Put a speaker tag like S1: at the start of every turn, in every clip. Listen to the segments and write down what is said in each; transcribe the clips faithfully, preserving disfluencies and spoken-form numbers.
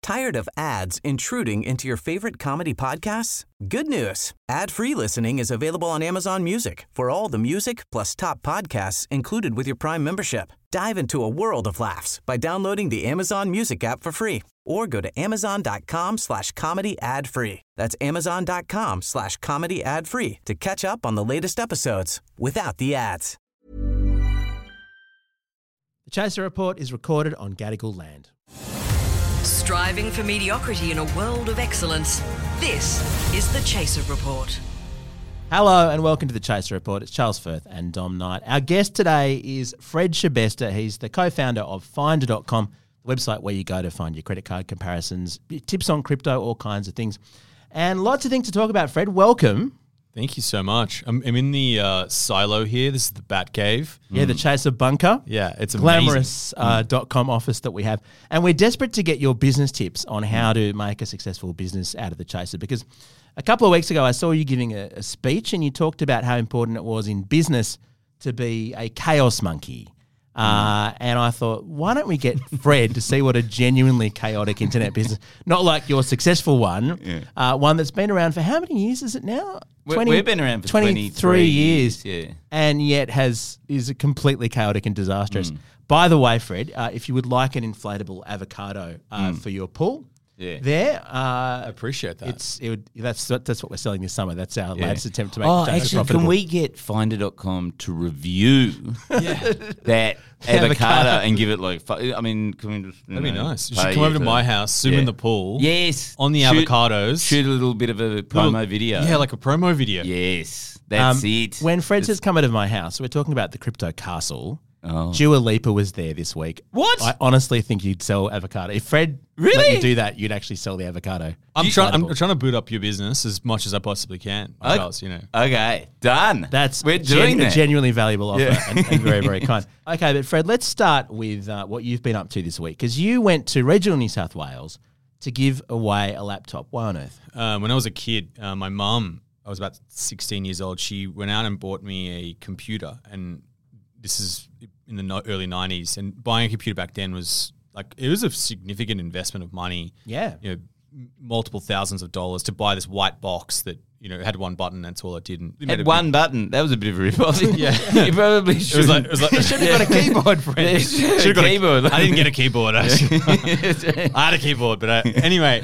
S1: Tired of ads intruding into your favorite comedy podcasts? Good news. Ad-free listening is available on Amazon Music for all the music plus top podcasts included with your Prime membership. Dive into a world of laughs by downloading the Amazon Music app for free or go to amazon.com slash comedy ad free. That's amazon.com slash comedy ad free to catch up on the latest episodes without the ads.
S2: The Chaser Report is recorded on Gadigal land.
S3: Striving for mediocrity in a world of excellence. This is the Chaser Report.
S2: Hello and welcome to the Chaser Report. It's Charles Firth and Dom Knight. Our guest today is Fred Schebesta. He's the co-founder of Finder dot com, the website where you go to find your credit card comparisons, tips on crypto, all kinds of things. And lots of things to talk about, Fred. Welcome.
S4: Thank you so much. I'm, I'm in the uh, silo here. This is the Bat Cave.
S2: Yeah, the Chaser Bunker.
S4: Yeah, it's
S2: Glamorous
S4: amazing.
S2: uh, dot com office that we have. And we're desperate to get your business tips on how to make a successful business out of the Chaser, because a couple of weeks ago I saw you giving a, a speech and you talked about how important it was in business to be a chaos monkey. Uh, and I thought, why don't we get Fred to see what a genuinely chaotic internet business, not like your successful one,
S5: Yeah.
S2: uh, one that's been around for how many years is it now?
S5: We- we've been around for twenty-three years, yeah.
S2: And yet has is a completely chaotic and disastrous. By the way, Fred, uh, if you would like an inflatable avocado uh, for your pool,
S5: Yeah.
S2: there, uh,
S4: I appreciate that.
S2: it's it would that's that's what we're selling this summer. That's our latest attempt to make.
S5: Oh,
S2: Chaser
S5: actually,
S2: profitable.
S5: can we get Finder dot com to review that
S2: Avocado.
S5: avocado and give it like, fi- I mean, can we just, you
S4: That'd be
S5: know,
S4: nice. You
S5: pay
S4: should come over to
S5: for-
S4: my house, swim
S5: Yeah.
S4: in the pool.
S5: Yes.
S4: On the
S5: Shoot-
S4: avocados.
S5: Shoot a little bit of a promo
S4: Little-
S5: video.
S4: Yeah, like a promo video.
S5: Yes, that's
S2: Um,
S5: it.
S2: When Fred says come over to my house, we're talking about the crypto castle.
S5: Oh.
S2: Dua Lipa was there this week.
S5: What?
S2: I honestly think you'd sell avocado. If Fred let
S5: Really?
S2: you do that, you'd actually sell the avocado.
S4: I'm
S2: You-
S4: trying. I'm
S2: Inflatable.
S4: trying to boot up your business as much as I possibly can,
S5: Okay.
S4: Charles. You know.
S5: Okay, done.
S2: That's
S5: We're
S2: gen-
S5: doing
S2: a
S5: that.
S2: genuinely valuable offer
S5: Yeah.
S2: and, and very, very kind. Okay, but Fred, let's start with uh, what you've been up to this week, because you went to regional New South Wales to give away a laptop. Why on earth?
S4: Um, when I was a kid, uh, my mum, I was about sixteen years old. She went out and bought me a computer, and this is in the no- early nineties. And buying a computer back then was like it was a significant investment of money.
S2: Yeah.
S4: You know, m- multiple thousands of dollars to buy this white box that you know had one button. That's all it did. And it made
S5: Had
S4: a
S5: one
S4: big-
S5: button. That was a bit of a rip-off.
S4: Yeah.
S5: You probably
S4: It
S5: should
S4: was like it was like
S2: Should have got a keyboard, Fred.
S5: Should
S4: Should've got a-
S5: keyboard.
S4: I didn't get a keyboard. Actually. I had a keyboard, but I, anyway,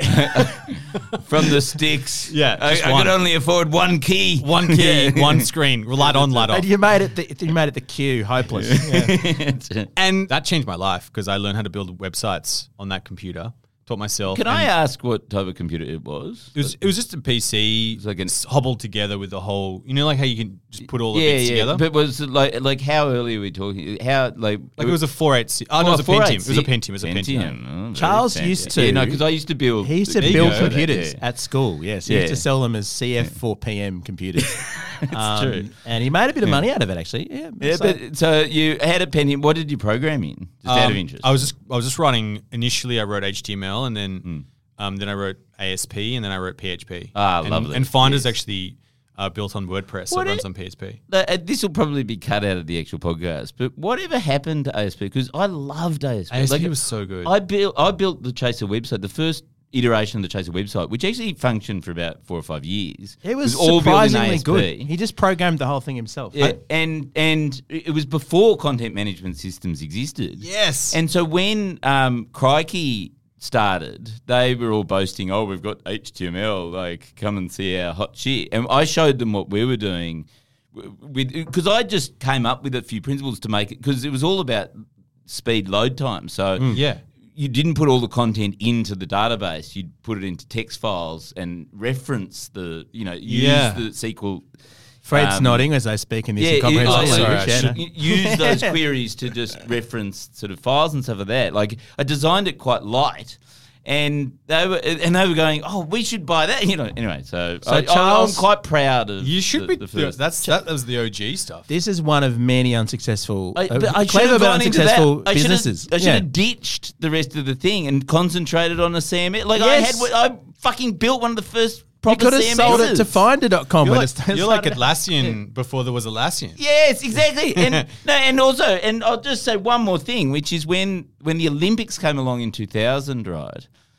S4: I
S5: From the sticks.
S4: Yeah,
S5: I,
S4: just
S5: I
S4: one.
S5: could only afford one key.
S4: one key,
S5: Yeah.
S4: one screen, light on, light off.
S2: And you made it. The, you made it the queue. Hopeless. Yeah.
S4: And that changed my life because I learned how to build websites on that computer. Taught myself.
S5: Can I
S4: and
S5: ask what type of computer it was?
S4: It was it was just a P C,
S5: It's like an-
S4: s- hobbled together with the whole. You know, like how you can just put all the
S5: yeah,
S4: bits
S5: yeah.
S4: together.
S5: But was it like like how early are we talking? How like
S4: like it was a four eight. Oh, no, it was a
S5: four
S4: Pentium.
S5: eight
S4: It was a Pentium. It was a Pentium.
S5: Pentium. Oh, very
S2: Charles
S5: fancy.
S2: used to-
S5: Yeah, no, because I used to build.
S2: He used to
S4: There you
S2: build
S4: go.
S2: computers
S5: Yeah.
S2: at school. Yes, he used
S5: Yeah.
S2: to sell them as C F four P M computers.
S5: It's
S2: Um,
S5: true.
S2: And he made a bit of money out of it, actually. Yeah.
S5: Yeah,
S2: so-
S5: but so you had a Pentium. What did you program in? Just out of
S4: Um,
S5: interest.
S4: I was just I was just writing. Initially, I wrote H T M L, and then
S5: Hmm.
S4: um, then I wrote A S P, and then I wrote P H P.
S5: Ah,
S4: and,
S5: lovely.
S4: And Finder's
S5: Yes.
S4: actually uh, built on WordPress, so
S5: What
S4: it runs
S5: it-
S4: on P H P.
S5: Uh, this will probably be cut out of the actual podcast, but whatever happened to A S P? Because I loved A S P.
S4: A S P was so good.
S5: I built I built the Chaser website, the first iteration of the Chaser website, which actually functioned for about four or five years.
S2: it was,
S5: all built in
S2: surprisingly
S5: A S P.
S2: good. He just programmed the whole thing himself.
S5: Yeah, and and it was before content management systems existed.
S4: Yes.
S5: And so when um, Crikey started, they were all boasting, "Oh, we've got H T M L. Like, come and see our hot shit." And I showed them what we were doing, with because I just came up with a few principles to make it, because it was all about speed load time. So
S4: yeah.
S5: you didn't put all the content into the database. You'd put it into text files and reference the, you know, use
S4: Yeah.
S5: the S Q L.
S2: Fred's
S5: um,
S2: nodding as I speak in this
S5: Yeah,
S2: incomprehensible
S5: oh,
S4: sorry,
S2: language.
S4: I
S2: Yeah,
S4: should-
S2: no.
S5: y- use those queries to just reference sort of files and stuff like that. Like, I designed it quite light, and they were and they were going, "Oh, we should buy that." You know. Anyway, so,
S2: So
S5: I,
S2: Charles-
S5: I'm quite proud of.
S4: You should
S5: the,
S4: be.
S5: the first.
S4: That's that was the O G stuff.
S2: This is one of many unsuccessful,
S5: I,
S2: uh,
S5: but I should
S2: clever
S5: have
S2: but
S5: gone into
S2: unsuccessful
S5: that. I should have-
S2: businesses.
S5: I should
S2: Yeah.
S5: have ditched the rest of the thing and concentrated on a C M S. Like
S2: Yes.
S5: I had, I fucking built one of the first
S2: You
S5: proper
S2: could have
S5: C M Ss.
S2: sold it to finder dot com
S4: You're
S2: when
S4: like,
S2: it started
S4: you're like
S2: out.
S4: Atlassian before there was Atlassian.
S5: Yes, exactly. And no, and also, and I'll just say one more thing, which is when when the Olympics came along in two thousand, right?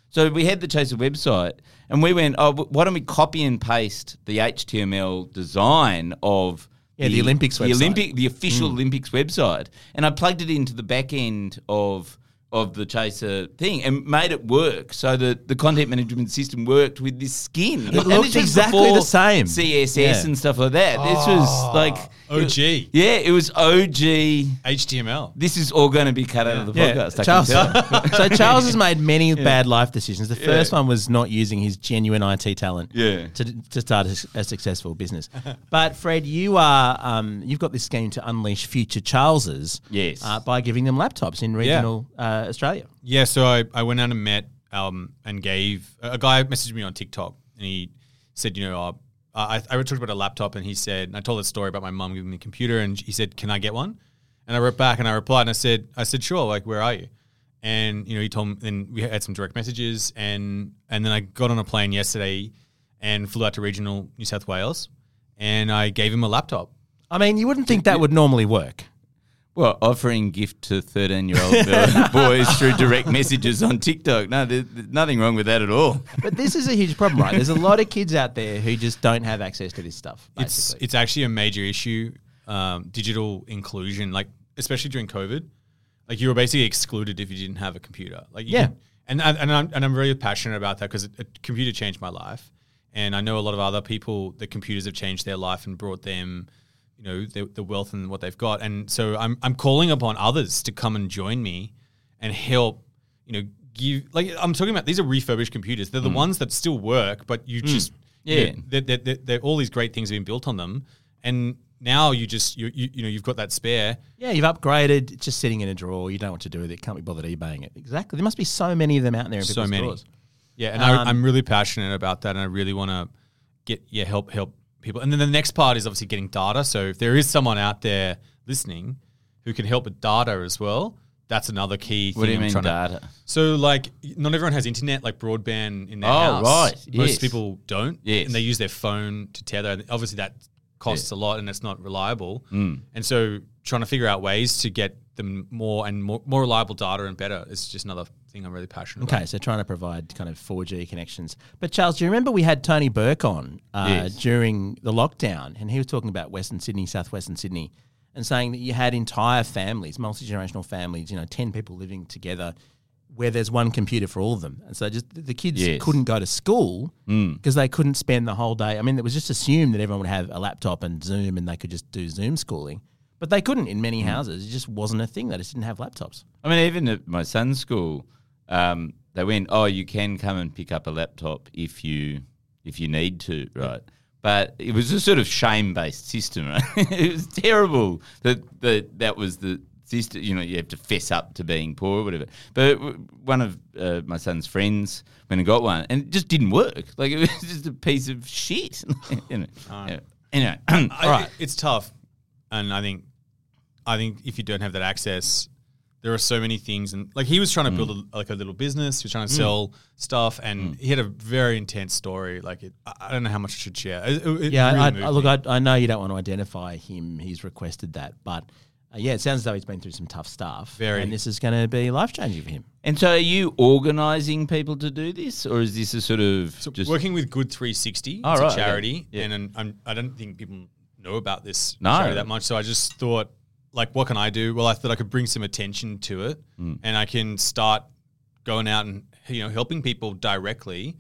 S5: So we had the Chaser website, and we went, oh, why don't we copy and paste the H T M L design of
S2: Yeah, the Olympics
S5: the
S2: website.
S5: Olympic, the official Olympics website, and I plugged it into the back end of of the Chaser thing and made it work so that the content management system worked with this skin.
S2: It looked exactly the same.
S5: C S S
S2: Yeah.
S5: and stuff like that. This was like
S4: O G.
S5: Yeah, it was O G.
S4: H T M L.
S5: This is all going to be cut out of the
S2: Yeah,
S5: podcast. I
S2: Charles.
S5: can tell.
S2: So Charles has made many bad life decisions. The first one was not using his genuine I T talent
S5: Yeah.
S2: to, to start a, a successful business. But Fred, you are um, you've got this scheme to unleash future Charleses.
S5: Yes.
S2: Uh, by giving them laptops in regional uh, Australia.
S4: Yeah, so I, I went out and met um, and gave a guy messaged me on TikTok and he said, you know, uh, I, I talked about a laptop and he said, and I told a story about my mum giving me a computer and he said, can I get one? And I wrote back and I replied and I said, I said, sure, like, where are you? And, you know, he told me, then we had some direct messages and, and then I got on a plane yesterday and flew out to regional New South Wales and I gave him a laptop.
S2: I mean, you wouldn't think that would normally work.
S5: Well, offering gift to thirteen-year-old boys through direct messages on TikTok. No, there's, there's nothing wrong with that at all.
S2: But this is a huge problem, right? There's a lot of kids out there who just don't have access to this stuff,
S4: It's
S2: basically.
S4: it's actually a major issue, um, digital inclusion, like especially during COVID. Like you were basically excluded if you didn't have a computer. Like you
S2: Yeah.
S4: could- and I- and I'm and I'm really passionate about that because a computer changed my life, and I know a lot of other people that computers have changed their life and brought them, you know, the, the wealth and what they've got. And so I'm I'm calling upon others to come and join me and help, you know, give, like I'm talking about, these are refurbished computers. They're the ones that still work, but you just,
S5: Yeah.
S4: you know, they're, they're, they're, they're, all these great things have been built on them. And now you just, you, you, you know, you've got that spare.
S2: Yeah, you've upgraded. It's just sitting in a drawer. You don't know what to do with it. Can't be bothered eBaying it. Exactly. There must be so many of them out there in
S4: So
S2: people's
S4: many.
S2: drawers.
S4: Yeah, and
S2: Um,
S4: I, I'm really passionate about that, and I really want to get yeah help help people. And then the next part is obviously getting data. So if there is someone out there listening who can help with data as well, that's another key thing.
S5: What do you
S4: I'm
S5: mean
S4: trying to-
S5: data?
S4: So like, not everyone has internet, like broadband in their
S5: Oh,
S4: house.
S5: right,
S4: Most
S5: yes.
S4: people don't.
S5: Yes.
S4: And they use their phone to tether. And obviously that costs a lot and it's not reliable.
S5: Mm.
S4: And so trying to figure out ways to get them more and more, more reliable data and better is just another thing I'm really passionate about.
S2: Okay, so trying to provide kind of four G connections. But Charles, do you remember we had Tony Burke on uh,
S5: Yes.
S2: during the lockdown, and he was talking about Western Sydney, Southwestern Sydney, and saying that you had entire families, multi-generational families, you know, ten people living together where there's one computer for all of them. And so just the kids
S5: Yes.
S2: couldn't go to school because they couldn't spend the whole day. I mean, it was just assumed that everyone would have a laptop and Zoom and they could just do Zoom schooling. But they couldn't in many houses. It just wasn't a thing. They just didn't have laptops.
S5: I mean, even at my son's school, um, they went, "Oh, you can come and pick up a laptop if you if you need to, right?" But it was a sort of shame-based system, right? It was terrible that that that was the system. You know, you have to fess up to being poor or whatever. But one of uh, my son's friends went and got one, and it just didn't work. Like, it was just a piece of shit. you know. Yeah. Anyway,
S4: I,
S5: all right.
S4: It's tough, and I think, I think if you don't have that access, there are so many things. And like he was trying to build a, like a little business, he was trying to sell stuff, and he had a very intense story. Like it, I I don't know how much I should share. It, it
S2: Yeah,
S4: really
S2: I,
S4: moved
S2: I, look,
S4: me.
S2: I, I know you don't want to identify him. He's requested that, but uh, yeah, it sounds as though he's been through some tough stuff.
S4: Very.
S2: And this is going to be life changing for him.
S5: And so, are you organising people to do this, or is this a sort of
S4: So
S5: just
S4: working with Good three sixty,
S5: Oh,
S4: it's
S5: right,
S4: a
S5: okay.
S4: charity,
S5: Yeah.
S4: and, and I'm, I don't think people know about this
S5: No.
S4: charity that much. So I just thought, like, what can I do? Well, I thought I could bring some attention to it,
S5: Mm.
S4: and I can start going out and you know helping people directly.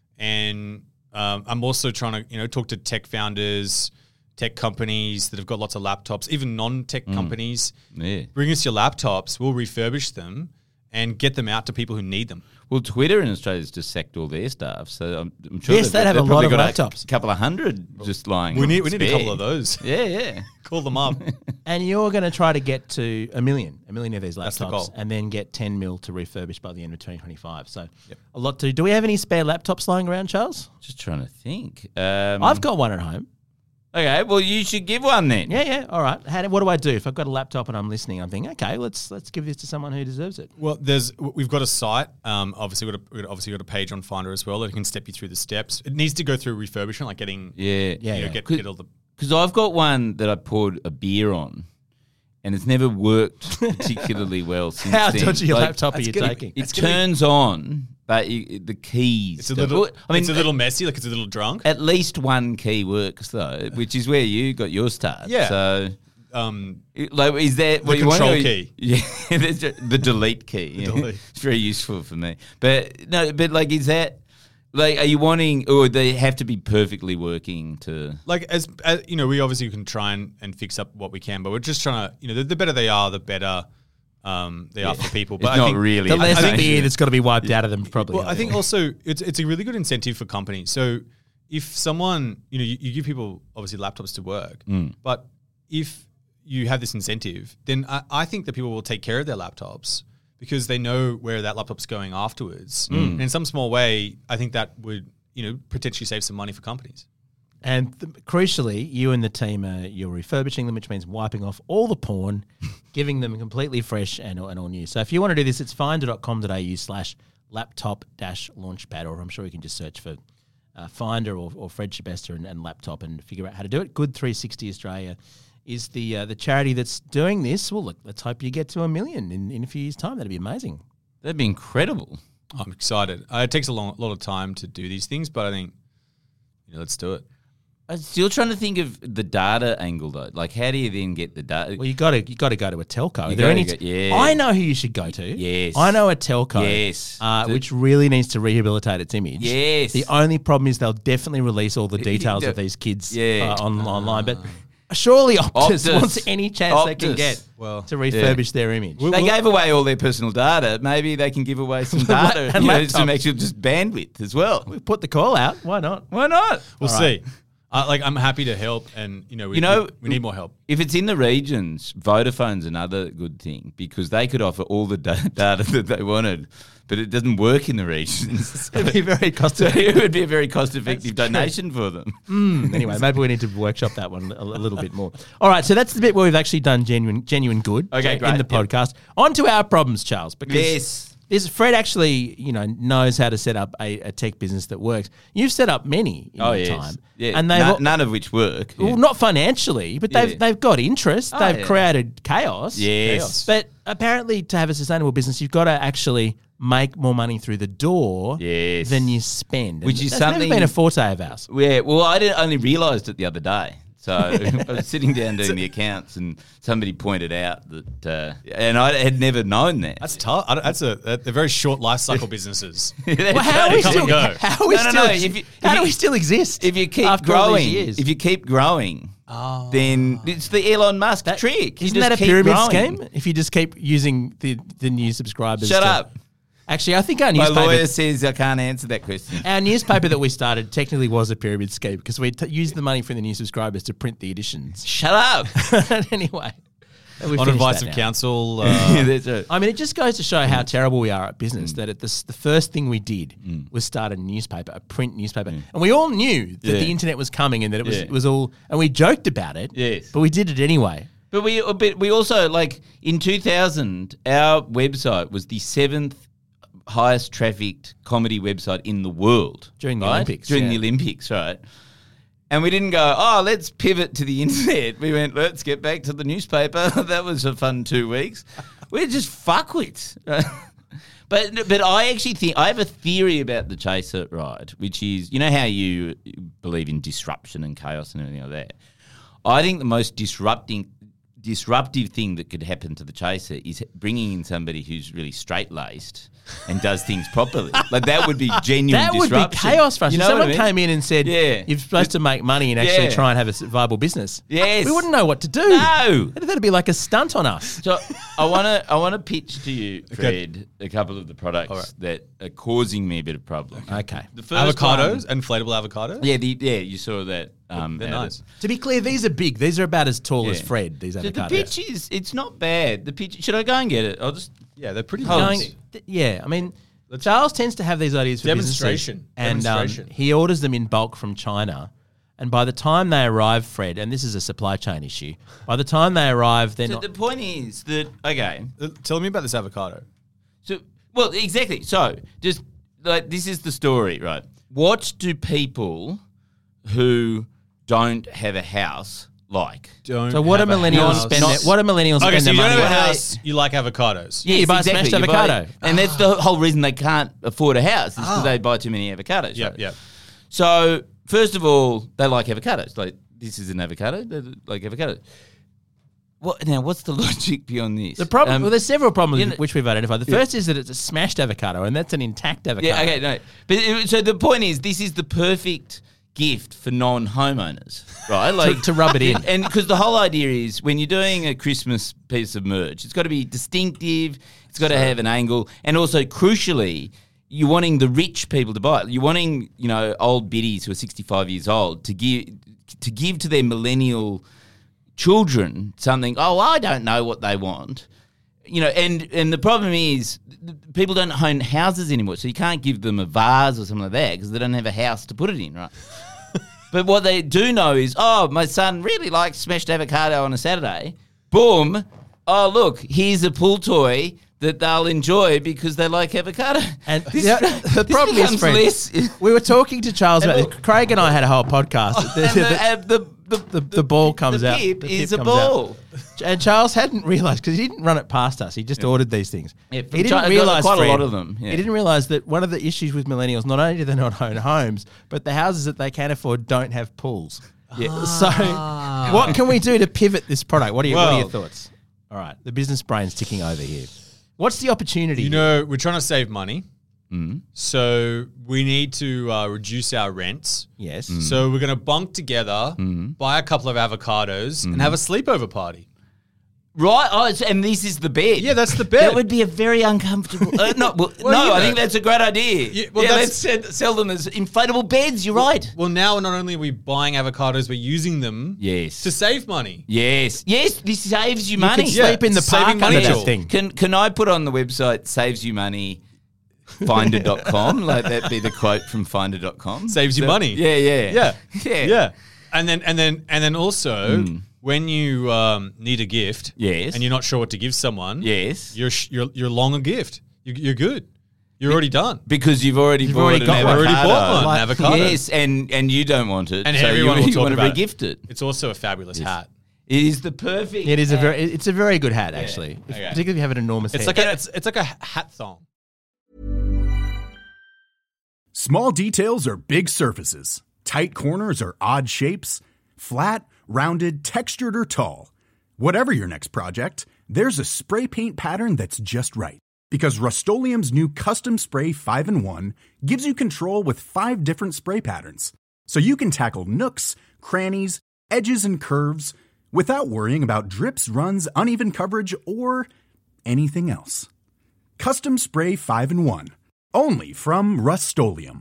S4: And um, I'm also trying to you know talk to tech founders, tech companies that have got lots of laptops, even non-tech companies.
S5: yeah?
S4: Bring us your laptops. We'll refurbish them and get them out to people who need them.
S5: Well, Twitter in Australia's just sacked all their staff, so I'm, I'm sure
S2: Yes,
S5: they've
S2: they have a
S5: they've
S2: lot
S5: probably
S2: of
S5: got
S2: laptops.
S5: A couple of hundred just lying.
S4: We need we need a
S5: spare.
S4: couple of those.
S5: Yeah, yeah.
S4: Call them up.
S2: And you're going to try to get to a million, a million of these
S4: That's the
S2: laptops,
S4: goal.
S2: and then get ten mil to refurbish by the end of twenty twenty-five. So a lot to do. Do we have any spare laptops lying around, Charles?
S5: Just trying to think. Um,
S2: I've got one at home.
S5: Okay, well, you should give one then.
S2: Yeah, yeah. All right. How do, what do I do if I've got a laptop and I'm listening? I'm thinking, okay, let's let's give this to someone who deserves it.
S4: Well, there's we've got a site. Um, obviously, we've got a, we've obviously got a page on Finder as well that can step you through the steps. It needs to go through refurbishment, like getting
S5: Yeah,
S2: Yeah,
S4: you know,
S2: yeah.
S4: get,
S5: Could-
S4: get all the.
S5: Because I've got one that I poured a beer on, and it's never worked particularly well since
S2: How
S5: then.
S2: dodgy a
S5: Like,
S2: laptop are you
S4: getting-
S2: taking?
S5: It turns on but you, the keys.
S4: It's a
S5: stuff-
S4: little.
S5: I mean,
S4: it's a little messy. Like it's a little drunk.
S5: At least one key works though, which is where you got your start.
S4: Yeah.
S5: So,
S4: Um,
S5: like, is that
S4: The
S5: what you want?
S4: control
S5: Or-
S4: key.
S5: Yeah, there's a- the delete key. yeah.
S4: delete.
S5: It's very useful for me. But no, but like, is that like, are you wanting, or they have to be perfectly working to?
S4: like as, as you know, we obviously can try and, and fix up what we can, but we're just trying to, you know, the, the better they are, the better um, they are for people. But
S5: It's
S4: I
S5: not
S4: think,
S5: really.
S2: The
S5: I
S2: less
S5: think-
S2: beer that's got to be wiped out of them probably.
S4: Well, I think also it's it's a really good incentive for companies. So if someone, you know, you, you give people obviously laptops to work,
S5: Mm.
S4: but if you have this incentive, then I, I think that people will take care of their laptops because they know where that laptop's going afterwards.
S5: Mm.
S4: And in some small way, I think that would, you know, potentially save some money for companies.
S2: And th- crucially, you and the team, are, you're refurbishing them, which means wiping off all the porn, giving them completely fresh and, and all new. So if you want to do this, it's finder.com.au slash laptop dash launchpad, or I'm sure you can just search for uh, Finder or, or Fred Shabester and, and laptop and figure out how to do it. Good three sixty Australia is the uh, the charity that's doing this. Well, look, let's hope you get to a million in, in a few years' time. That'd be amazing.
S5: That'd be incredible.
S4: I'm excited. Uh, it takes a long, lot of time to do these things, but I think, you know, let's do it.
S5: I'm still trying to think of the data angle though. Like, how do you then get the data?
S2: Well, you got to you got to go to a telco. Are
S5: You
S2: there
S5: gotta
S2: any
S5: go-
S2: t-
S5: yeah.
S2: I know who you should go to.
S5: Yes.
S2: I know a telco.
S5: Yes.
S2: uh,
S5: The-
S2: which really needs to rehabilitate its image.
S5: Yes.
S2: The only problem is they'll definitely release all the details
S5: the-
S2: of these kids
S5: yeah.
S2: uh, on, online, but surely Optus,
S5: Optus.
S2: wants any chance they can
S5: Optus.
S2: get
S4: Well,
S2: to refurbish their image.
S5: They gave away all their personal data. Maybe they can give away some data,
S2: And
S5: you know,
S2: laptops.
S5: some actual just bandwidth as well.
S2: We put the call out. Why not?
S5: Why not?
S4: We'll
S2: All right.
S4: see. Uh, like, I'm happy to help, and, you know, we,
S5: You know,
S4: we, we need more help.
S5: If it's in the regions, Vodafone's another good thing because they could offer all the da- data that they wanted, but it doesn't work in the regions.
S2: It'd be very cost
S5: So
S2: effective.
S5: it would be a very cost-effective donation for them.
S2: Anyway, maybe we need to workshop that one a, a little bit more. All right, so that's the bit where we've actually done genuine genuine good
S5: Okay,
S2: in
S5: great.
S2: the
S5: Yep.
S2: podcast. On to our problems, Charles, because
S5: Yes.
S2: this Fred actually, you know, knows how to set up a, a tech business that works. You've set up many in
S5: Oh,
S2: your
S5: yes.
S2: time.
S5: Yeah.
S2: And they've
S5: No-
S2: all-
S5: none of which work. Yeah.
S2: well, not financially, but they've
S5: Yeah.
S2: they've got interest.
S5: Oh,
S2: they've
S5: yeah.
S2: created chaos.
S5: Yes.
S2: Chaos. But apparently, to have a sustainable business, you've got to actually make more money through the door
S5: Yes.
S2: than you spend.
S5: Which
S2: And
S5: is
S2: that's never
S5: something-
S2: been a forte of ours.
S5: Yeah, well, I didn't, only realised it the other day. So I was sitting down doing the accounts, and somebody pointed out that, uh, and I had never known that.
S4: That's tough. I don't- That's a they're very short life cycle businesses.
S2: Well, how are
S4: They
S2: we
S4: come
S2: still?
S4: and go.
S2: How are we
S5: No, no,
S2: still?
S5: no, if you-
S2: how
S5: if
S2: do
S5: you-
S2: we still exist?
S5: If you keep
S2: after all these
S5: growing,
S2: years?
S5: if you keep growing, then it's the Elon Musk trick. You
S2: Isn't
S5: just
S2: that a
S5: keep
S2: pyramid
S5: growing.
S2: scheme? If you just keep using the, the new subscribers.
S5: Shut
S2: to-
S5: up.
S2: Actually, I think our
S5: My
S2: newspaper,
S5: lawyer says I can't answer that question.
S2: our newspaper that we started technically was a pyramid scheme because we t- used the money from the new subscribers to print the editions.
S5: Shut up.
S2: Anyway, we
S4: On
S2: finished
S4: advice
S2: that
S4: of
S2: now.
S4: counsel. Uh,
S5: That's right.
S2: I mean, it just goes to show how
S5: Mm.
S2: terrible we are at business. That at this, the first thing we did was start a newspaper, a print newspaper, and we all knew that
S5: Mm. Yeah.
S2: the internet was coming and that it was
S5: Yeah.
S2: it was all, and we joked about it.
S5: Yes.
S2: but we did it anyway.
S5: But we, but we also, like, in two thousand, our website was the seventh highest trafficked comedy website in the world.
S2: During the
S5: right?
S2: Olympics,
S5: During
S2: yeah.
S5: the Olympics, right? And we didn't go, oh, let's pivot to the internet. We went, let's get back to the newspaper. That was a fun two weeks. We're just fuckwits. Right? But but I actually think I have a theory about the Chaser ride, which is, you know how you believe in disruption and chaos and everything like that. I think the most disrupting disruptive thing that could happen to the Chaser is bringing in somebody who's really straight laced and does things properly. Like that would be genuine.
S2: That would be
S5: disruption.
S2: chaos for us.
S5: You
S2: If
S5: know
S2: someone
S5: what I mean?
S2: came in and said,
S5: Yeah.
S2: "You're supposed to make money and actually
S5: Yeah.
S2: try and have a s- viable business."
S5: Yes.
S2: we wouldn't know what to do.
S5: No.
S2: That'd be like a stunt on us.
S5: So I want to I want to pitch to you, Fred, a couple of the products
S4: All right.
S5: that are causing me a bit of problem.
S2: Okay.
S5: The first
S4: avocados,
S5: one-
S4: inflatable avocados.
S5: yeah, the, yeah, you saw that. Um,
S4: They're
S5: ad.
S4: nice.
S2: To be clear, these are big. These are about as tall as
S5: Yeah.
S2: Fred. These
S5: So the
S2: avocados.
S5: pitch is it's not bad. The pitch. Should I go and get it? I'll just.
S4: Yeah, they're pretty
S5: Hold on.
S2: Going-
S4: nice.
S2: th- yeah, I mean, Charles tends to have these ideas for
S4: Demonstration.
S2: businesses, and um,
S4: Demonstration.
S2: he orders them in bulk from China. And by the time they arrive, Fred, and this is a supply chain issue, by the time they arrive, they're
S5: So
S2: not.
S5: the point is that okay.
S4: Uh, Tell me about this avocado.
S5: So well, exactly. So just like this is the story, right? What do people who don't have a house like.
S4: Don't
S2: So what do
S4: have a
S2: millennials
S4: house.
S2: spend? Their, what do millennials
S4: Okay,
S2: spend
S4: so
S2: their
S4: you don't
S2: money
S4: have a
S2: on?
S4: house. You like avocados.
S2: Yeah, you buy a smashed
S5: You buy-
S2: avocado.
S5: and that's the whole reason they can't afford a house is because
S4: Ah.
S5: they buy too many avocados.
S4: Yep,
S5: right?
S4: yep.
S5: So first of all, they like avocados. Like this is an avocado. They like avocado. What now? What's the logic beyond this?
S2: The problem.
S5: Um,
S2: well, there's several problems
S5: you know-
S2: which we've identified. The first is that it's a smashed avocado, and that's an intact avocado.
S5: Yeah, okay, no. But it, so the point is, this is the perfect gift for non-homeowners, right? Like
S2: to rub it in.
S5: and because the whole idea is when you're doing a Christmas piece of merch, it's got to be distinctive. It's got to have an angle, and also crucially, you're wanting the rich people to buy it. You're wanting, you know, old biddies who are sixty-five years old to give to give to their millennial children something. Oh, I don't know what they want. You know, and, and the problem is th- people don't own houses anymore, so you can't give them a vase or something like that because they don't have a house to put it in, right? But what they do know is, oh, my son really likes smashed avocado on a Saturday. Boom. Oh, look, here's a pool toy that they'll enjoy because they like avocado.
S2: And
S5: This-
S2: the, the
S5: this
S2: problem is,
S5: becomes
S2: friends,
S5: less-
S2: we were talking to Charles
S5: And
S2: about
S5: look-
S2: Craig and I had a whole podcast. The-
S5: and
S2: the-
S5: the, uh, the, the,
S2: the, the ball comes
S5: the
S2: out.
S5: pip
S2: the
S5: is
S2: pip
S5: a
S2: comes out.
S5: ball.
S2: And Charles hadn't realised because he didn't run it past us. He just ordered these things.
S5: Yeah,
S2: he
S5: from
S2: didn't
S5: China-
S2: realise
S5: quite a
S2: Fred,
S5: lot of them, yeah.
S2: He didn't realise that one of the issues with millennials, not only do they not own homes, but the houses that they can afford don't have pools.
S5: Yeah.
S2: So, what can we do to pivot this product? What are, you, what are your
S4: Well-
S2: thoughts? All right, the business brain's ticking over here. What's the opportunity?
S4: You know, we're trying to save money.
S5: Mm.
S4: So we need to uh, reduce our rents.
S2: Yes.
S4: So we're going to bunk together, buy a couple of avocados, and have a sleepover party.
S5: Right, oh, it's, and this is the bed.
S4: Yeah, that's the bed.
S5: That would be a very uncomfortable. Uh, no, well,
S4: Well,
S5: no,
S4: you
S5: I
S4: know.
S5: think that's a great idea.
S4: Yeah, well,
S5: yeah,
S4: that's-
S5: let's sell, sell them as inflatable beds. You're right.
S4: Well, now not only are we buying avocados, we're using them
S5: Yes.
S4: to save money.
S5: Yes, yes, this saves you
S2: You
S5: money.
S2: could sleep in the
S4: saving
S2: park
S4: money
S2: under that
S4: tool.
S2: thing.
S5: Can can I put on the website saves you money finder dot com? Like that be the quote from finder dot com?
S4: Saves you
S5: So-
S4: money.
S5: Yeah, yeah.
S4: Yeah.
S5: Yeah.
S4: Yeah. And then and then and then also when you um, need a gift,
S5: Yes.
S4: and you're not sure what to give someone,
S5: Yes.
S4: you're sh- you're you're long a gift. You, you're good. You're already done.
S5: Because you've already
S2: You've
S5: bought
S2: already
S5: an
S2: got one.
S5: avocado.
S4: Already bought one,
S2: Like-
S4: avocado.
S5: Yes, and, and you don't want it.
S4: And
S5: so
S4: everyone
S5: you,
S4: will
S5: you
S4: talk
S5: want to
S4: about
S5: re-gift it.
S4: It's also a fabulous hat.
S5: It is the perfect.
S2: It is a very, it's a very good hat actually, If-
S4: Okay.
S2: particularly if you have an enormous
S4: It's
S2: head.
S4: like a it's, it's like a hat thong.
S6: Small details are big surfaces. Tight corners are odd shapes. Flat, rounded, textured, or tall. Whatever your next project, there's a spray paint pattern that's just right. Because Rust-Oleum's new Custom Spray five in one gives you control with five different spray patterns. So you can tackle nooks, crannies, edges, and curves without worrying about drips, runs, uneven coverage, or anything else. Custom Spray five in one. Only from Rust-Oleum.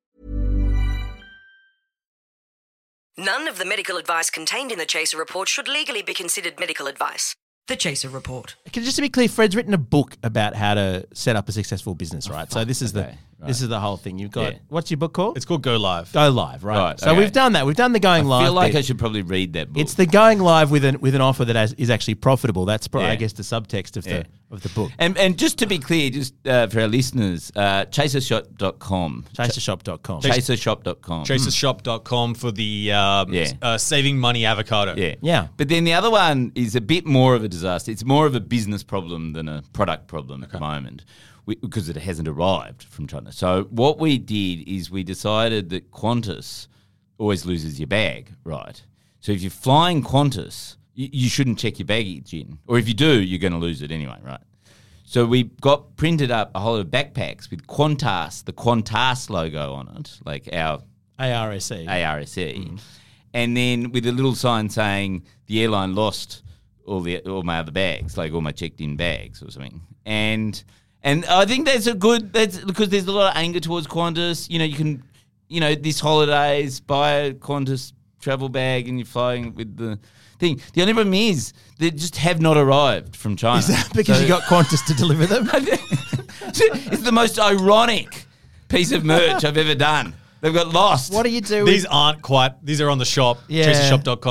S3: None of the medical advice contained in the Chaser Report should legally be considered medical advice. The Chaser Report.
S2: Can- Just to be clear, Fred's written a book about how to set up a successful business, right? so this is
S5: Oh, okay,
S2: the this is the whole thing. You've got
S5: Yeah.
S2: what's your book called?
S4: It's called Go Live.
S2: Go Live, right?
S5: Right,
S2: So
S5: okay.
S2: we've done that. We've done the going
S5: I
S2: live.
S5: feel like
S2: bit.
S5: I should probably read that book.
S2: It's the going live with an with an offer that has, is actually profitable. That's pro-
S5: Yeah.
S2: I guess the subtext of
S5: Yeah.
S2: the of the book.
S5: and and just to be clear, just uh, for our listeners, uh, chaser shop dot com.
S2: chaser shop dot com.
S5: chaser shop dot com.
S4: chaser shop dot com for the um,
S5: Yeah.
S4: uh, saving money avocado.
S5: Yeah.
S2: Yeah.
S5: But then the other one is a bit more of a disaster. It's more of a business problem than a product problem at the moment we, because it hasn't arrived from China. So what we did is we decided that Qantas always loses your bag, right? So if you're flying Qantas, you, you shouldn't check your baggage in. Or if you do, you're going to lose it anyway, right? So we got printed up a whole lot of backpacks with Qantas, the Qantas logo on it, like our
S2: A R S E.
S5: A R S E, and then with a little sign saying the airline lost all the all my other bags, like all my checked-in bags or something. And and I think that's a good that's because there's a lot of anger towards Qantas. You know, you can, you know, this holidays buy a Qantas travel bag and you're flying with the thing. The only problem is they just have not arrived from China.
S2: Is that because
S5: So-
S2: you got Qantas to deliver them?
S5: it's the most ironic piece of merch I've ever done. They've got lost.
S2: What do you do?
S4: These
S2: with,
S4: aren't quite, these are on the shop,
S2: Yeah.
S4: chaser shop dot com, but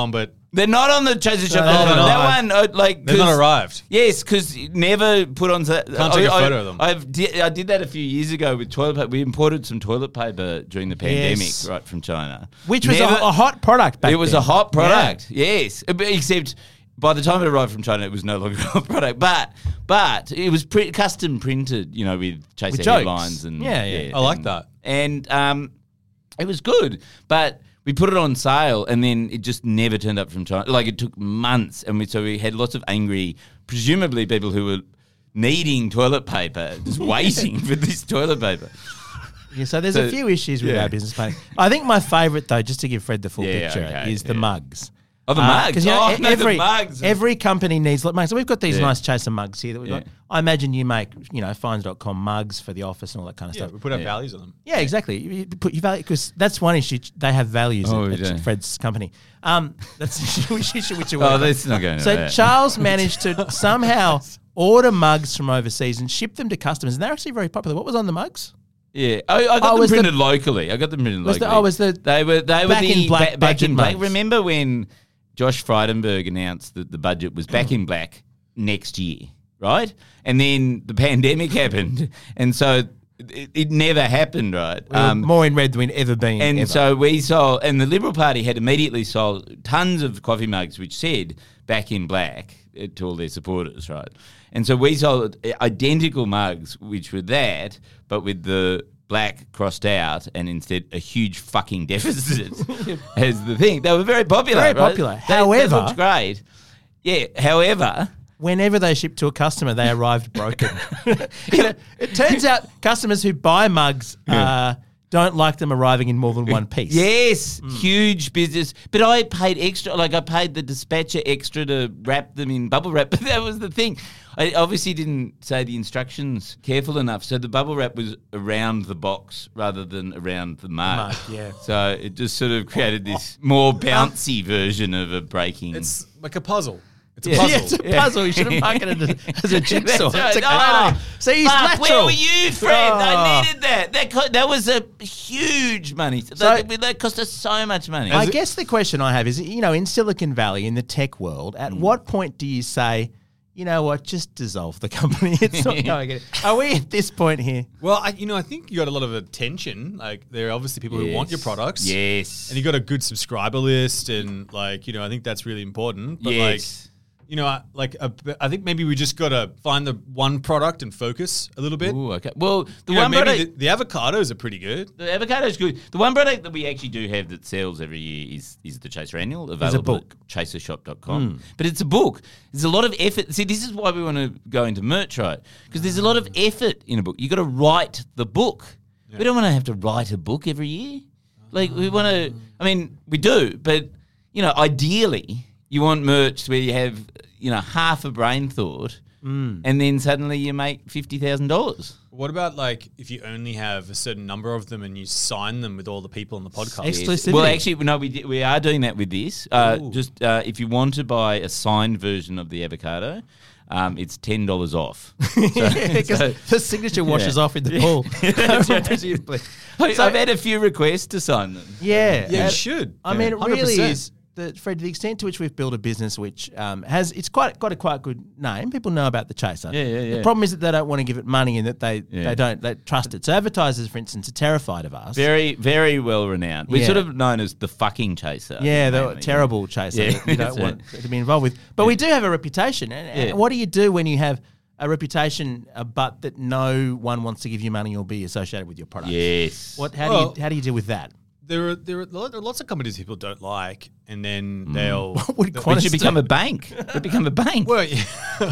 S5: They're not on the Chaser Shop.
S2: No,
S5: dot com.
S2: they're
S5: That
S4: not.
S5: one, uh, like,
S4: They've not
S5: 'cause-
S4: arrived.
S5: Yes, because never put on. Can't
S4: Can't take a photo of them.
S5: I've di- I did that a few years ago with toilet paper. We imported some toilet paper during the pandemic,
S2: Yes.
S5: right from China,
S2: Which was
S5: Never-
S2: a, a hot product back
S5: It was
S2: then.
S5: a hot product, yes. Uh, but Except by the time it arrived from China, it was no longer a hot product. But but it was pre- custom printed, you know, with Chaser
S2: With jokes.
S5: headlines and
S2: Yeah, yeah.
S4: I like
S5: and-
S4: that.
S5: And um, it was good, but. We put it on sale, and then it just never turned up from China. Like, it took months, and we, so we had lots of angry, presumably people who were needing toilet paper, just waiting for this toilet paper.
S2: Yeah, so there's
S5: So-
S2: a few issues with
S5: yeah.
S2: our business planning. I think my favourite, though, just to give Fred the full
S5: Yeah,
S2: picture,
S5: okay,
S2: is the
S5: yeah.
S2: mugs.
S5: Oh, the
S2: Uh,
S5: mugs.
S2: 'cause, you know,
S5: Oh,
S2: e-
S5: no, the
S2: every,
S5: mugs.
S2: every company needs mugs. So we've got these
S5: Yeah.
S2: nice Chaser mugs here that we've
S5: Yeah.
S2: got. I imagine you make, you know, finds dot com mugs for the office and all that kind of
S4: Yeah,
S2: stuff.
S4: we put our
S5: Yeah.
S4: values on them.
S2: Yeah, exactly. You, you put your value because that's one issue. They have values
S5: Oh,
S2: at,
S5: we
S2: at
S5: do.
S2: Fred's company. Um, that's an issue which issue which you
S5: Oh,
S2: work on.
S5: that's not going to
S2: So
S5: that.
S2: Charles managed to somehow order mugs from overseas and ship them to customers, and they're actually very popular. What was on the mugs?
S5: Yeah, I, I got
S2: Oh,
S5: them
S2: was the-
S5: printed locally. I got them printed
S2: Was the-
S5: locally.
S2: oh, was the
S5: they were they were
S2: back
S5: the
S2: in black
S5: ba- back
S2: budget
S5: in black.
S2: mugs?
S5: Remember when Josh Frydenberg announced that the budget was back in black next year, right? And then the pandemic happened, and so it, it never happened, right?
S2: We were more in red than we'd ever been.
S5: Um, And
S2: ever.
S5: so we sold, and the Liberal Party had immediately sold tons of coffee mugs which said "back in black" uh, to all their supporters, right? And so we sold identical mugs which were that, but with the black crossed out, and instead a huge fucking deficit as the thing. They were very popular.
S2: Very
S5: right?
S2: popular.
S5: They-
S2: However-
S5: they looked great. Yeah. However.
S2: whenever they ship to a customer, they arrived broken. You know, it turns out customers who buy mugs uh, don't like them arriving in more than one piece.
S5: Yes,
S2: Mm.
S5: huge business. But I paid extra, like I paid the dispatcher extra to wrap them in bubble wrap. But that was the thing. I obviously didn't say the instructions careful enough. So the bubble wrap was around the box rather than around the mug.
S2: Mug, yeah.
S5: So it just sort of created this more bouncy version of a breaking.
S4: It's like a puzzle. It's a
S5: Yeah.
S4: puzzle.
S2: Yeah, it's a puzzle. You should have marketed it as a jigsaw.
S5: That's
S2: It's a
S5: right.
S2: great idea. See, he's
S5: Fuck,
S2: lateral.
S5: where were you, Fred?
S2: Oh.
S5: I needed that. That co- that was a huge money. that, that cost us so much money.
S2: I guess the question I have is, you know, in Silicon Valley, in the tech world, at what point do you say, you know what, just dissolve the company? It's not going anywhere. Are we at this point here?
S4: Well, I, you know, I think you got a lot of attention. Like, there are obviously people who want your
S5: Yes.
S4: products.
S5: Yes.
S4: And you got a good subscriber list, and like, you know, I think that's really important. But
S5: Yes.
S4: like, you know, I- like, a, I think maybe we just got to find the one product and focus a little bit.
S5: Ooh, okay. Well, the
S4: You know,
S5: one
S4: maybe
S5: product,
S4: the, the avocados are pretty good.
S5: the avocado is good. The one product that we actually do have that sells every year is is the Chaser Annual, available
S2: book.
S5: at chaser shop dot com. But it's a book. There's a lot of effort. See, this is why we want to go into merch, right? Because there's a lot of effort in a book. You got to write the book. We don't want to have to write a book every year. Like, we want to, I mean, we do, but, you know, ideally, you want merch where you have, you know, half a brain thought, and then suddenly you make fifty thousand dollars.
S4: What about like if you only have a certain number of them and you sign them with all the people on the podcast?
S2: Ex- Exclusivity.
S5: Well, actually, no, we di- we are doing that with this. Uh, just uh, if you want to buy a signed version of the avocado, um, it's ten dollars off.
S2: Because
S5: so-
S2: the signature washes
S5: Yeah.
S2: off in the pool. Presumably.
S5: I-
S2: So-
S5: I've had a few requests to sign them.
S2: Yeah.
S4: Yeah, you
S2: Uh,
S4: should.
S2: I mean, it really
S4: one hundred percent.
S2: is, the, Fred, to the extent to which we've built a business which um, has, it's quite got a quite good name. People know about the Chaser.
S5: Yeah, yeah, yeah.
S2: The problem is that they don't want to give it money and that they,
S5: Yeah.
S2: they don't they trust it. So advertisers, for instance, are terrified of us.
S5: Very, very well renowned. We're
S2: Yeah.
S5: sort of known as the fucking Chaser.
S2: Yeah, the
S5: mainly.
S2: terrible Chaser
S5: Yeah,
S2: that you don't
S5: that's
S2: want
S5: it.
S2: to be involved with. But we do have a reputation. And, and
S5: Yeah.
S2: what do you do when you have a reputation, uh, but that no one wants to give you money or be associated with your product?
S5: Yes.
S2: What? How do
S4: Well-
S2: you how do you deal with that?
S4: There are there are lo- there are lots of companies people don't like, and then
S5: Mm.
S4: they'll.
S2: would
S4: they'll-
S5: We
S2: Qantas
S5: should become a bank. We become a bank.
S4: Well, yeah.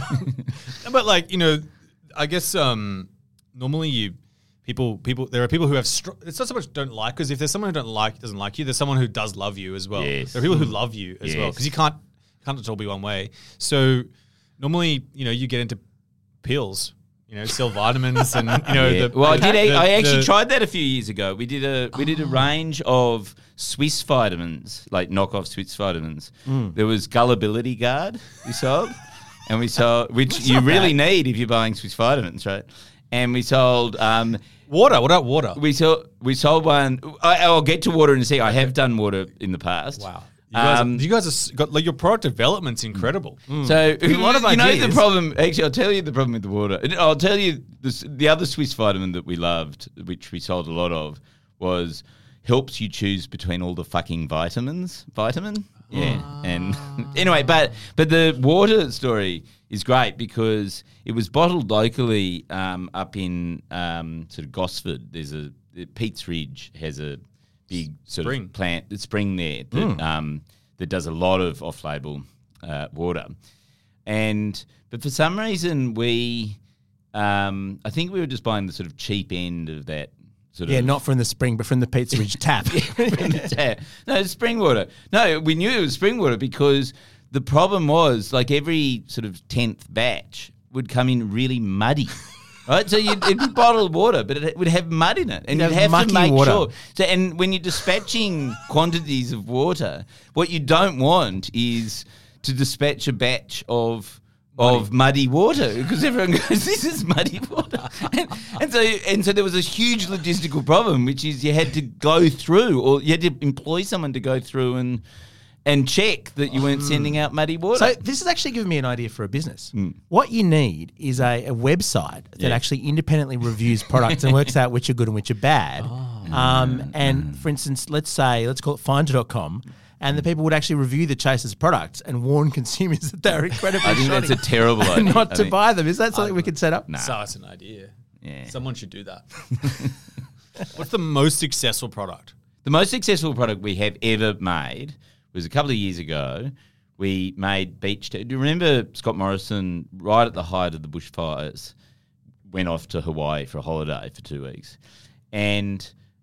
S4: But like, you know, I guess um, normally you people people there are people who have str- it's not so much don't like, because if there's someone who don't like doesn't like you, there's someone who does love you as well.
S5: Yes.
S4: There are people who love you as well,
S5: Yes.
S4: because you can't can't just all be one way. So normally, you know, you get into pills. You know, sell vitamins and you know.
S5: Yeah.
S4: The,
S5: well, I
S4: the-
S5: did.
S4: the-
S5: I actually
S4: the-
S5: tried that a few years ago. We did a we did a range of Swiss vitamins, like knockoff Swiss vitamins. There was Gullibility Guard we sold, and we sold which you really need if you're buying Swiss vitamins, right? And we sold. Um,
S4: water. What about water?
S5: we sold. We sold one. I, I'll get to water in a sec. I have done water in the past.
S4: Wow. You guys,
S5: Um,
S4: are, you guys are s- got like your product development's incredible.
S5: So
S2: a lot of
S5: you know
S2: ideas.
S5: the problem. Actually, I'll tell you the problem with the water. I'll tell you this, the other Swiss vitamin that we loved, which we sold a lot of, was helps you choose between all the fucking vitamins. Vitamin, yeah. And anyway, but but the water story is great because it was bottled locally um, up in um, sort of Gosford. There's a Pete's Ridge has a big sort
S4: Spring.
S5: of plant, the spring there that um, that does a lot of off-label uh, water, and but for some reason we, um, I think we were just buying the sort of cheap end of that sort
S2: Yeah,
S5: of
S2: not from the spring, but from the Pete's Ridge tap.
S5: from the tap. No, it's spring water. No, we knew it was spring water because the problem was like every sort of tenth batch would come in really muddy. Right, so you'd, it'd be bottled water, but it would have mud in it, and
S2: It'd
S5: you'd
S2: have
S5: have to
S2: mucky
S5: make
S2: water.
S5: sure. So, and when you're dispatching quantities of water, what you don't want is to dispatch a batch of of muddy water because everyone goes, "This is muddy water," and, and so and so there was a huge logistical problem, which is you had to go through, or you had to employ someone to go through and. And check that you weren't sending out muddy water.
S2: So this has actually given me an idea for a business. What you need is a, a website that
S5: Yeah.
S2: actually independently reviews products and works out which are good and which are bad. Um, and for instance, let's say, let's call it finder dot com, and the people would actually review the Chaser's products and warn consumers that they're incredibly
S5: I think
S2: shoddy
S5: that's a terrible
S2: and
S5: idea.
S2: not
S5: I
S2: to
S5: think-
S2: buy them. Is that something we could set up?
S5: Nah.
S4: So it's an idea.
S5: Yeah.
S4: Someone should do that. What's the most successful product?
S5: The most successful product we have ever made was a couple of years ago. We made beach. T- do you remember Scott Morrison, right at the height of the bushfires, went off to Hawaii for a holiday for two weeks, and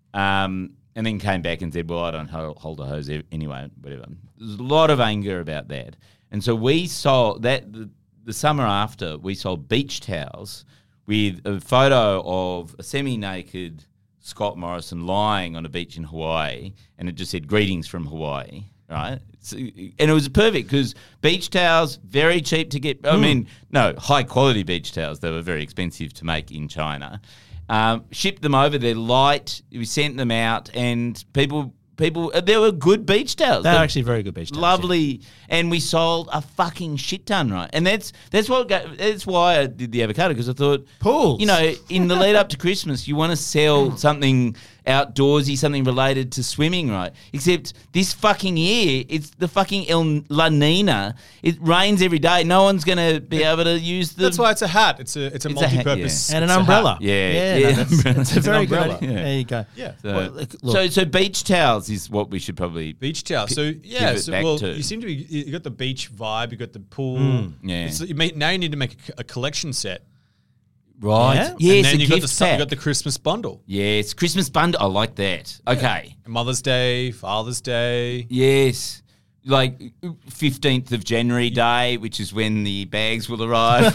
S5: um, and then came back and said, "Well, I don't hold, hold a hose ev- anyway." Whatever. There's a lot of anger about that, and so we sold that the, the summer after. We sold beach towels with a photo of a semi-naked Scott Morrison lying on a beach in Hawaii, and it just said "Greetings from Hawaii." Right, so, and it was perfect because beach towels very cheap to get. I mean, no high quality beach towels. They were very expensive to make in China. Um, shipped them over. They're light. We sent them out, and people, people. uh, There were good beach towels.
S2: They're
S5: They-
S2: actually very good beach towels,
S5: lovely, and we sold a fucking shit ton, right? And that's that's what go, that's why I did the avocado because I thought
S2: Pools.
S5: You know, in the lead up to Christmas, you want to sell something outdoorsy, something related to swimming, right? Except this fucking year, it's the fucking El La Nina. It rains every day. No one's going to be able to use the.
S4: That's why it's a hat. It's a it's a
S5: It's a hat,
S4: multi-purpose
S2: And an
S4: it's a
S2: umbrella.
S4: hat.
S5: Yeah,
S2: yeah,
S5: yeah,
S2: no, that's,
S5: umbrella.
S2: that's a
S5: It's an
S2: very good
S5: umbrella.
S2: idea.
S5: Yeah.
S2: There you go.
S4: Yeah.
S5: So,
S2: Well, look, look.
S5: so, so beach towels is what we should probably
S4: Beach towel. So
S5: P-
S4: yeah,
S5: give it
S4: so
S5: back
S4: well,
S5: to.
S4: you seem to be. You got the beach vibe. You got the pool.
S5: yeah.
S4: It's, you may, now you need to make a, a collection set.
S5: Right.
S2: Yeah?
S5: Yes,
S4: and then
S5: a
S4: you got the
S5: gift
S4: su- you
S5: pack.
S4: got the Christmas bundle.
S5: Yes, Christmas bundle. I like that. Okay.
S4: Mother's Day, Father's Day.
S5: Yes. Like fifteenth of January day, which is when the bags will arrive.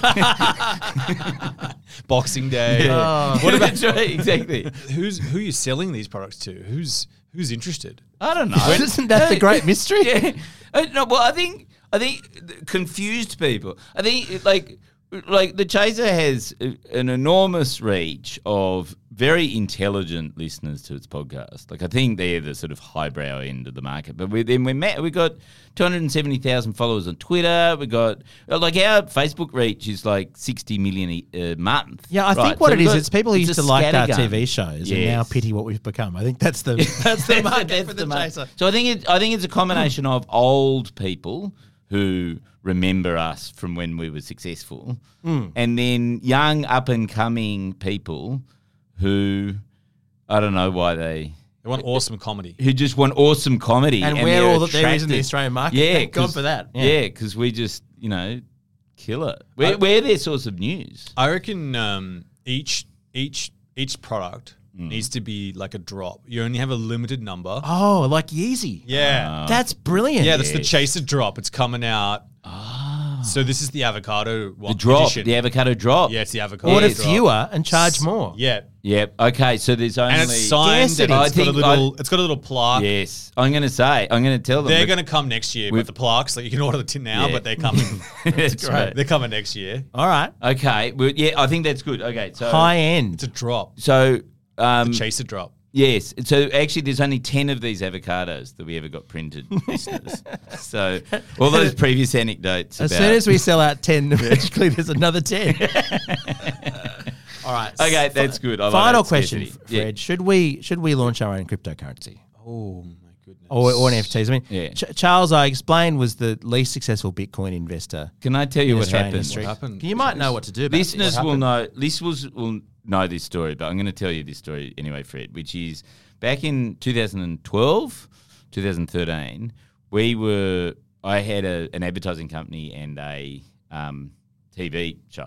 S4: Boxing Day.
S5: What about That's right, exactly.
S4: Who's who are you selling these products to? Who's who's interested?
S5: I don't know.
S2: Isn't that the great mystery?
S5: Yeah. Uh, no, well, I think I think confused people. I think like like the Chaser has a- an enormous reach of very intelligent listeners to its podcast. Like I think they're the sort of highbrow end of the market. But we, then we met. We got two hundred and seventy thousand followers on Twitter. We got like our Facebook reach is like sixty million a, a month.
S2: Yeah, I
S5: Right,
S2: think what
S5: so
S2: it
S5: we've
S2: is,
S5: got-
S2: it's people who
S5: it's
S2: used
S5: a
S2: to like our
S5: scattergun.
S2: T V shows and now
S5: Yes.
S2: pity what we've become. I think that's the that's the market
S5: That's
S2: for the,
S5: mar-
S2: Chaser.
S5: So I think it, I think it's a combination of old people who remember us from when we were successful, and then young up and coming people who I don't know why they
S4: They want awesome comedy.
S5: who just want awesome comedy
S2: And we're
S5: they're
S2: all that there is in the
S5: attracted-
S2: Australian market.
S5: Yeah,
S2: Thank God
S5: 'cause-
S2: for that.
S5: Yeah, because we just you know kill it. We're,
S4: I-
S5: we're their source of news.
S4: I reckon um, each each each product
S5: Mm.
S4: needs to be like a drop. You only have a limited number.
S2: Oh, like Yeezy.
S4: Yeah.
S2: That's brilliant.
S4: yeah, that's the
S5: yes.
S4: Chaser drop. It's coming out. So this is the avocado one
S5: The drop,
S4: edition.
S5: the avocado drop.
S4: Yeah, it's the avocado
S2: Order
S5: Yes.
S4: drop.
S2: fewer and charge more.
S4: Yeah.
S5: Yep. Okay. So there's only
S4: And it's signed
S2: Yes,
S4: and
S2: it
S5: is.
S4: it's got
S5: I
S4: a
S5: think
S4: little
S5: I-
S4: it's got a little plaque.
S5: Yes, I'm going to say. I'm going to tell them.
S4: They're
S5: that-
S4: going to come next year
S5: We've-
S4: with the plaques. Like you can order the tin now,
S5: Yeah.
S4: but they're coming.
S5: That's right.
S4: They're coming next year.
S2: All right.
S5: Okay. Well, yeah, I think that's good. Okay. So
S2: High end.
S4: It's a drop.
S5: So um,
S4: Chaser drop.
S5: Yes. So actually, there's only ten of these avocados that we ever got printed, listeners. So all those previous anecdotes.
S2: As
S5: about
S2: soon as we sell out ten, magically there's another ten. All right.
S5: Okay, that's good. I like
S2: Final
S5: that
S2: question,
S5: scarcity.
S2: Fred.
S5: Yeah.
S2: Should we should we launch our own cryptocurrency?
S4: Oh my goodness.
S2: Or, or N F Ts? I mean,
S5: Yeah.
S2: Ch- Charles, I explained, was the least successful Bitcoin investor
S5: Can I tell you
S2: in
S5: what
S2: Australian
S5: happened?
S2: history.
S4: What happened?
S2: You might know what to do about this.
S5: Listeners
S2: What
S5: will
S2: happened?
S5: know. Listeners will know this story, but I'm going to tell you this story anyway, Fred. Which is back in two thousand twelve, two thousand thirteen, we were. I had a, an advertising company and a um, T V show,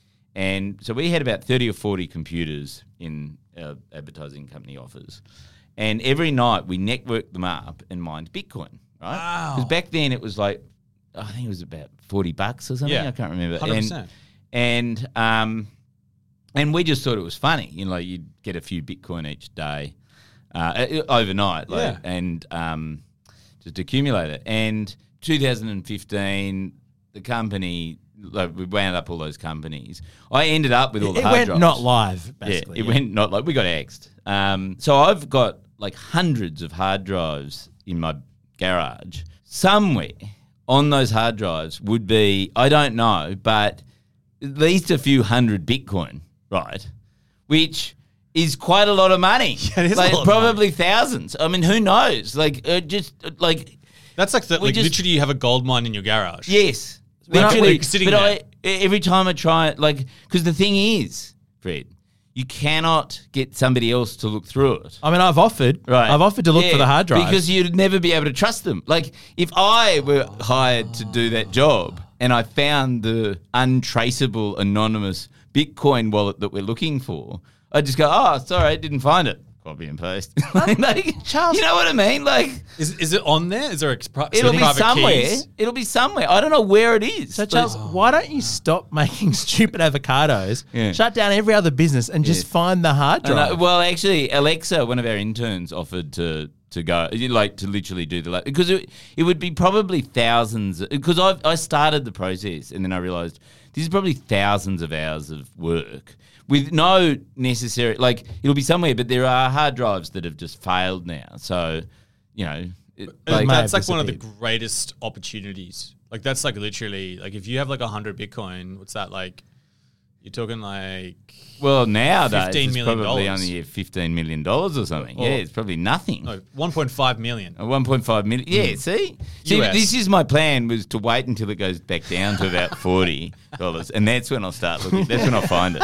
S5: and so we had about thirty or forty computers in our advertising company office, and every night we networked them up and mined Bitcoin. Right?
S4: Wow.
S5: Because back then it was like, I think it was about forty bucks or something.
S4: Yeah.
S5: I can't remember.
S4: one hundred
S5: And-
S4: percent.
S5: and um, and we just thought it was funny, you know, like you'd get a few Bitcoin each day, uh, overnight, like,
S4: Yeah.
S5: and um, just accumulate it. And two thousand fifteen, the company, like, we wound up all those companies. I ended up with all the
S2: It
S5: hard
S2: went
S5: drives.
S2: not live, basically.
S5: Yeah, it
S2: yeah.
S5: went not like we got axed. Um, so I've got like hundreds of hard drives in my garage. Somewhere on those hard drives would be, I don't know, but at least a few hundred Bitcoin, right? Which is quite a lot of money.
S4: Yeah, it is a
S5: like,
S4: lot of
S5: probably thousands. I mean, who knows? Like, uh, just uh, like,
S4: That's like, the,
S5: We
S4: like
S5: just-
S4: literally you have a gold mine in your garage.
S5: yes,
S2: We're not-
S5: literally.
S4: we're sitting
S5: but
S4: there.
S5: I, every time I try it, like, because the thing is, Fred, you cannot get somebody else to look through it.
S2: I mean, I've offered.
S5: Right.
S2: I've offered to look
S5: Yeah,
S2: for the hard drive.
S5: because you'd never be able to trust them. Like if I were hired to do that job and I found the untraceable anonymous Bitcoin wallet that we're looking for, I'd just go, "Oh, sorry, I didn't find it." Copy and paste. like,
S2: Charles-
S5: you know what I mean? Like
S4: Is is it on there? Is there a pri-
S5: it'll be
S4: private
S5: somewhere.
S4: keys?
S5: It'll be somewhere. I don't know where it is.
S2: So, Charles,
S5: Like,
S2: why don't you stop making stupid avocados,
S5: Yeah.
S2: shut down every other business, and just
S5: Yeah.
S2: find the hard
S5: I know.
S2: drive?
S5: Well, actually, Alexa, one of our interns, offered to to go, like to literally do the, because it, it would be probably thousands, because I I started the process and then I realised this is probably thousands of hours of work with no necessary, like it'll be somewhere, but there are hard drives that have just failed now. So, you know, it,
S4: Like,
S2: may
S4: that's
S2: have
S4: like one of the
S2: disappeared.
S4: greatest opportunities. Like that's like literally like if you have like a hundred Bitcoin, what's that like? You're talking like
S5: well, nowadays
S4: fifteen
S5: it's
S4: million
S5: probably
S4: dollars.
S5: only fifteen million dollars or something.
S4: Or-
S5: yeah, it's probably nothing.
S4: no, one point five million.
S5: Uh, one point five million. Yeah, see? See,
S4: U S.
S5: this is my plan, was to wait until it goes back down to about forty dollars, and that's when I'll start looking. That's when I'll find it.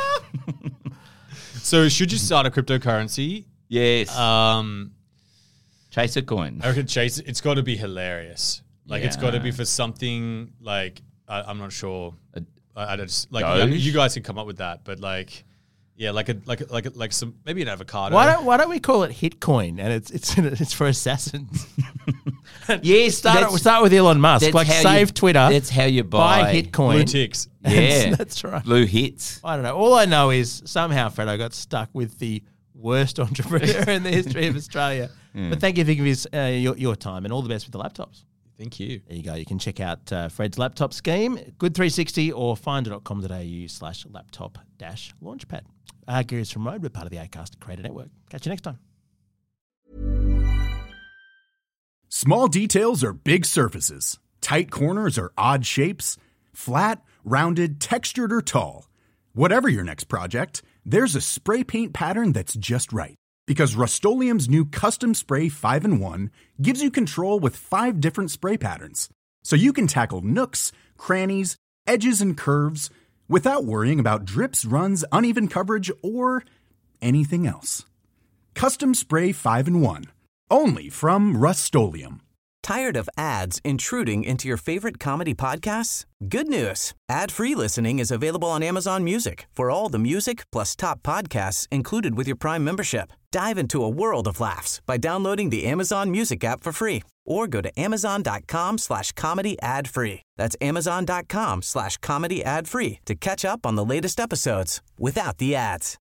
S4: So should you start a cryptocurrency?
S5: Yes.
S4: Um,
S5: Chase a coin.
S4: I reckon Chase. It's got to be hilarious. Like it's
S5: Yeah.
S4: got to be for something like I, I'm not sure. I, I just like
S5: Doge?
S4: you guys can come up with that, but like yeah, like a like a, like a, like some maybe an avocado.
S2: Why don't Why don't we call it Hitcoin? And it's it's it's for assassins.
S5: Yes,
S2: Start
S5: that's-
S2: it, start with Elon Musk.
S5: that's
S2: Like
S5: how
S2: save
S5: you-
S2: Twitter.
S5: That's how you buy,
S2: buy Hitcoin.
S4: blue ticks?
S5: Yeah,
S2: that's right.
S5: Blue hits.
S2: I don't know. All I know is somehow, Fred, I got stuck with the worst entrepreneur in the history of Australia. But thank you for giving us uh, your, your time, and all the best with the laptops.
S4: Thank you.
S2: There you go. You can check out uh, Fred's laptop scheme, good three sixty, or finder dot com dot a u slash laptop dash launchpad. Uh, Gears from Road, we're part of the Acast Creator Network. Catch you next time.
S6: Small details are big surfaces. Tight corners are odd shapes. Flat, rounded, textured, or tall. Whatever your next project, there's a spray paint pattern that's just right. Because Rust-Oleum's new Custom Spray five in one gives you control with five different spray patterns. So you can tackle nooks, crannies, edges, and curves without worrying about drips, runs, uneven coverage, or anything else. Custom Spray five in one. Only from Rust-Oleum.
S1: Tired of ads intruding into your favorite comedy podcasts? Good news. Ad-free listening is available on Amazon Music for all the music plus top podcasts included with your Prime membership. Dive into a world of laughs by downloading the Amazon Music app for free or go to amazon.com slash comedy ad free. That's amazon.com slash comedy ad free to catch up on the latest episodes without the ads.